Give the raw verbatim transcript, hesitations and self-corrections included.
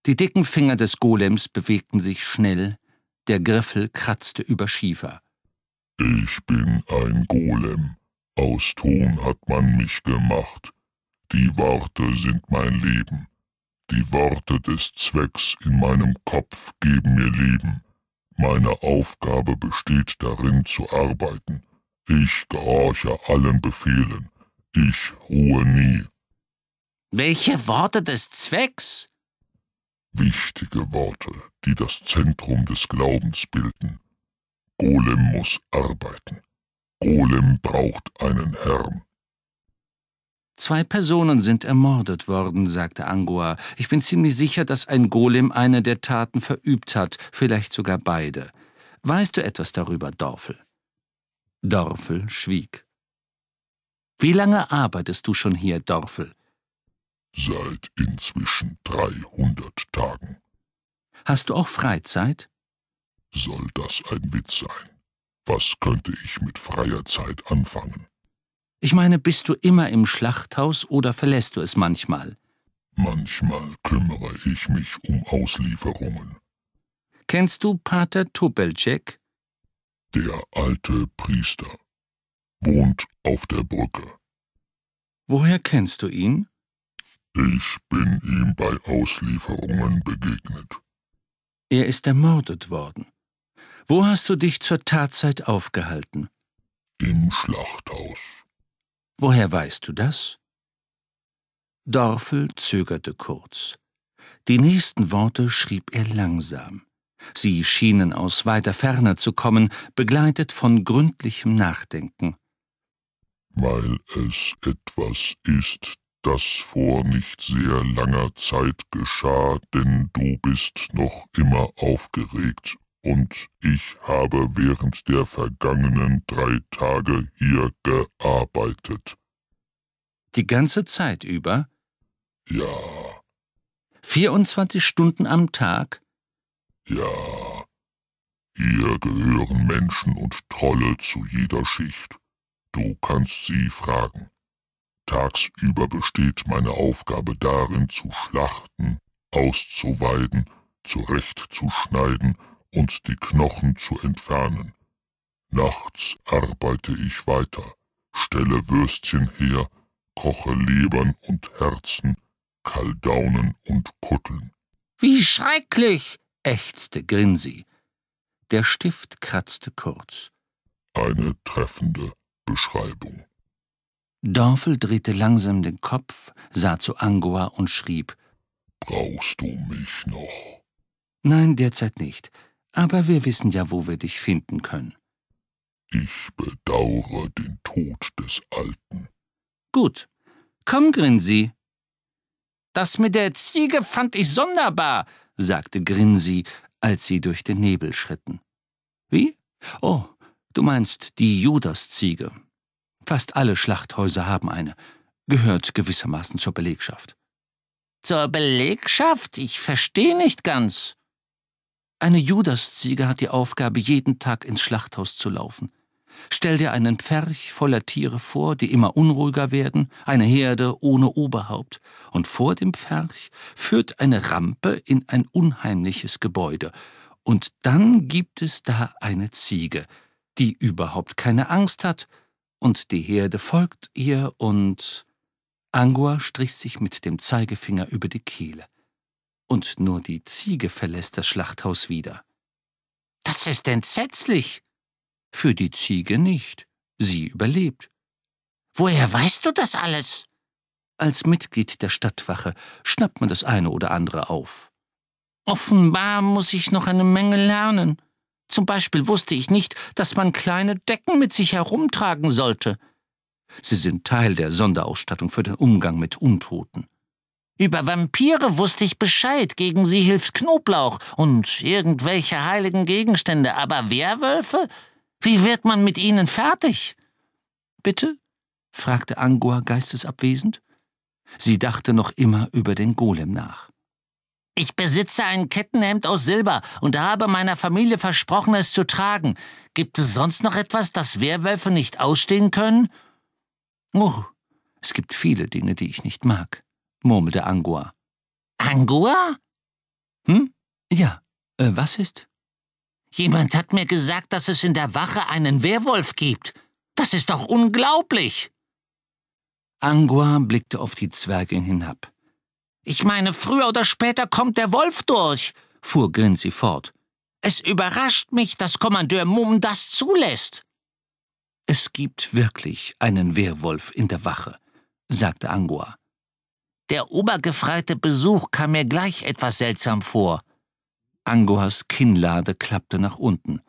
Die dicken Finger des Golems bewegten sich schnell, der Griffel kratzte über Schiefer. »Ich bin ein Golem. Aus Ton hat man mich gemacht. Die Worte sind mein Leben. Die Worte des Zwecks in meinem Kopf geben mir Leben. Meine Aufgabe besteht darin zu arbeiten. Ich gehorche allen Befehlen. Ich ruhe nie.« »Welche Worte des Zwecks?« »Wichtige Worte, die das Zentrum des Glaubens bilden. Golem muss arbeiten. Golem braucht einen Herrn.« »Zwei Personen sind ermordet worden«, sagte Angua. »Ich bin ziemlich sicher, dass ein Golem eine der Taten verübt hat, vielleicht sogar beide. Weißt du etwas darüber, Dorfel?« Dorfel schwieg. »Wie lange arbeitest du schon hier, Dorfel?« »Seit inzwischen dreihundert Tagen.« »Hast du auch Freizeit?« »Soll das ein Witz sein? Was könnte ich mit freier Zeit anfangen?« »Ich meine, bist du immer im Schlachthaus oder verlässt du es manchmal?« »Manchmal kümmere ich mich um Auslieferungen.« »Kennst du Pater Topelček?« »Der alte Priester. Wohnt auf der Brücke.« »Woher kennst du ihn?« »Ich bin ihm bei Auslieferungen begegnet.« »Er ist ermordet worden. Wo hast du dich zur Tatzeit aufgehalten?« »Im Schlachthaus.« »Woher weißt du das?« Dorfel zögerte kurz. Die nächsten Worte schrieb er langsam. Sie schienen aus weiter Ferne zu kommen, begleitet von gründlichem Nachdenken. »Weil es etwas ist, das vor nicht sehr langer Zeit geschah, denn du bist noch immer aufgeregt und ich habe während der vergangenen drei Tage hier gearbeitet.« »Die ganze Zeit über?« »Ja.« »vierundzwanzig Stunden am Tag?« »Ja. Hier gehören Menschen und Trolle zu jeder Schicht. Du kannst sie fragen. Tagsüber besteht meine Aufgabe darin, zu schlachten, auszuweiden, zurechtzuschneiden und die Knochen zu entfernen. Nachts arbeite ich weiter, stelle Würstchen her, koche Lebern und Herzen, Kaldaunen und Kutteln.« »Wie schrecklich«, ächzte Grinsi. Der Stift kratzte kurz. »Eine treffende Beschreibung.« Dorfel drehte langsam den Kopf, sah zu Angua und schrieb: »Brauchst du mich noch?« »Nein, derzeit nicht. Aber wir wissen ja, wo wir dich finden können.« »Ich bedaure den Tod des Alten.« »Gut. Komm, Grinsi.« »Das mit der Ziege fand ich sonderbar«, sagte Grinsi, als sie durch den Nebel schritten. »Wie? Oh, du meinst die Judasziege. Fast alle Schlachthäuser haben eine. Gehört gewissermaßen zur Belegschaft.« »Zur Belegschaft? Ich verstehe nicht ganz.« »Eine Judasziege hat die Aufgabe, jeden Tag ins Schlachthaus zu laufen. Stell dir einen Pferch voller Tiere vor, die immer unruhiger werden, eine Herde ohne Oberhaupt, und vor dem Pferch führt eine Rampe in ein unheimliches Gebäude, und dann gibt es da eine Ziege, die überhaupt keine Angst hat, und die Herde folgt ihr und...« Angua strich sich mit dem Zeigefinger über die Kehle. »Und nur die Ziege verlässt das Schlachthaus wieder.« »Das ist entsetzlich.« »Für die Ziege nicht. Sie überlebt.« »Woher weißt du das alles?« »Als Mitglied der Stadtwache schnappt man das eine oder andere auf.« »Offenbar muss ich noch eine Menge lernen. Zum Beispiel wusste ich nicht, dass man kleine Decken mit sich herumtragen sollte. Sie sind Teil der Sonderausstattung für den Umgang mit Untoten.« »Über Vampire wusste ich Bescheid, gegen sie hilft Knoblauch und irgendwelche heiligen Gegenstände, aber Werwölfe? Wie wird man mit ihnen fertig?« »Bitte?« fragte Angua geistesabwesend. Sie dachte noch immer über den Golem nach. »Ich besitze ein Kettenhemd aus Silber und habe meiner Familie versprochen, es zu tragen. Gibt es sonst noch etwas, das Werwölfe nicht ausstehen können?« »Oh, es gibt viele Dinge, die ich nicht mag«, murmelte Angua. »Angua?« Hm? Ja, äh, was ist? Jemand hat mir gesagt, dass es in der Wache einen Werwolf gibt. Das ist doch unglaublich. Angua blickte auf die Zwergin hinab. Ich meine, früher oder später kommt der Wolf durch, fuhr Grinzi fort. Es überrascht mich, dass Kommandeur Mumm das zulässt. Es gibt wirklich einen Werwolf in der Wache, sagte Angua. Der obergefreite Besuch kam mir gleich etwas seltsam vor. Anguas Kinnlade klappte nach unten.